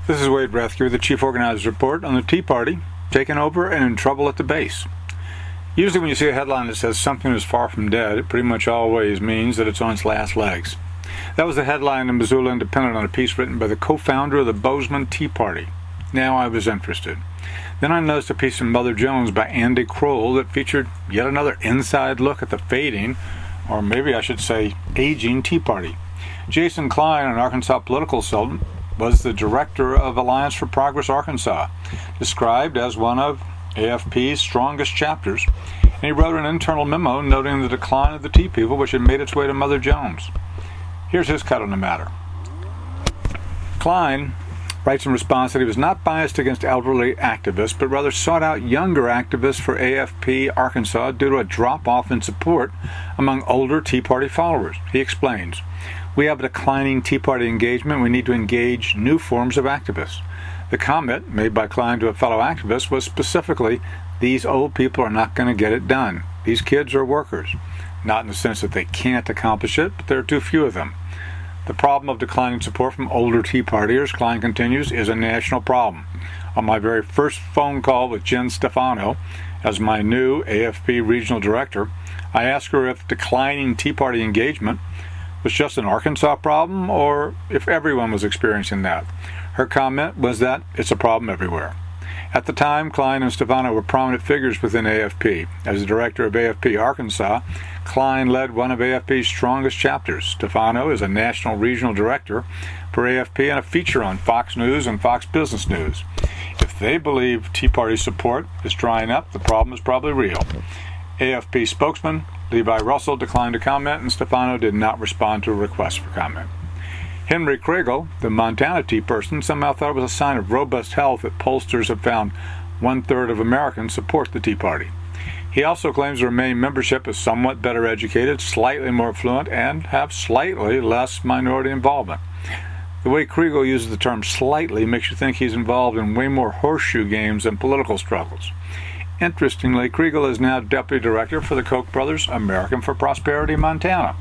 This is Wade Rathke with the Chief Organizer's Report on the Tea Party, taking over and in trouble at the base. Usually when you see a headline that says something is far from dead, it pretty much always means that it's on its last legs. That was the headline in Missoula Independent on a piece written by the co-founder of the Bozeman Tea Party. Now I was interested. Then I noticed a piece in Mother Jones by Andy Kroll that featured yet another inside look at the fading, or maybe I should say aging, Tea Party. Jason Klein, an Arkansas political consultant, was the director of Alliance for Progress Arkansas, described as one of AFP's strongest chapters, and he wrote an internal memo noting the decline of the Tea People, which had made its way to Mother Jones. Here's his cut on the matter. Klein writes in response that he was not biased against elderly activists, but rather sought out younger activists for AFP Arkansas due to a drop-off in support among older Tea Party followers. He explains, "We have a declining Tea Party engagement. We need to engage new forms of activists." The comment made by Klein to a fellow activist was specifically, these old people are not going to get it done. These kids are workers. Not in the sense that they can't accomplish it, but there are too few of them. The problem of declining support from older Tea Partiers, Klein continues, is a national problem. On my very first phone call with Jen Stefano, as my new AFP regional director, I asked her if declining Tea Party engagement was just an Arkansas problem or if everyone was experiencing that. Her comment was that it's a problem everywhere. At the time, Klein and Stefano were prominent figures within AFP. As the director of AFP Arkansas, Klein led one of AFP's strongest chapters. Stefano is a national regional director for AFP and a feature on Fox News and Fox Business News. If they believe Tea Party support is drying up, the problem is probably real. AFP spokesman Levi Russell declined to comment, and Stefano did not respond to a request for comment. Henry Kriegel, the Montana Tea person, somehow thought it was a sign of robust health that pollsters have found 1/3 of Americans support the Tea Party. He also claims the remaining membership is somewhat better educated, slightly more affluent, and have slightly less minority involvement. The way Kriegel uses the term slightly makes you think he's involved in way more horseshoe games than political struggles. Interestingly, Kriegel is now deputy director for the Koch brothers, American for Prosperity, Montana.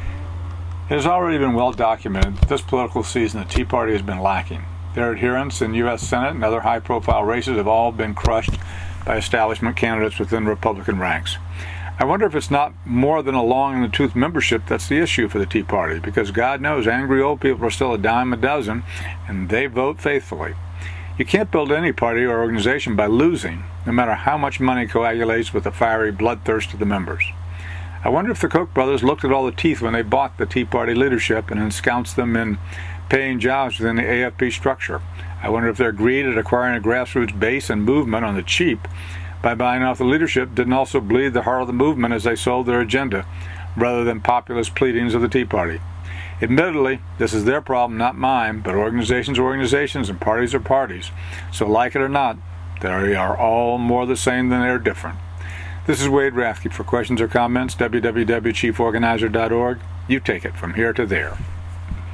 It has already been well documented that this political season the Tea Party has been lacking. Their adherents in U.S. Senate and other high-profile races have all been crushed by establishment candidates within Republican ranks. I wonder if it's not more than a long-in-the-tooth membership that's the issue for the Tea Party, because God knows angry old people are still a dime a dozen, and they vote faithfully. You can't build any party or organization by losing, no matter how much money coagulates with the fiery bloodthirst of the members. I wonder if the Koch brothers looked at all the teeth when they bought the Tea Party leadership and ensconced them in paying jobs within the AFP structure. I wonder if their greed at acquiring a grassroots base and movement on the cheap by buying off the leadership didn't also bleed the heart of the movement as they sold their agenda, rather than populist pleadings of the Tea Party. Admittedly, this is their problem, not mine, but organizations are organizations and parties are parties. So like it or not, they are all more the same than they're different. This is Wade Rathke. For questions or comments, www.chieforganizer.org. You take it from here to there.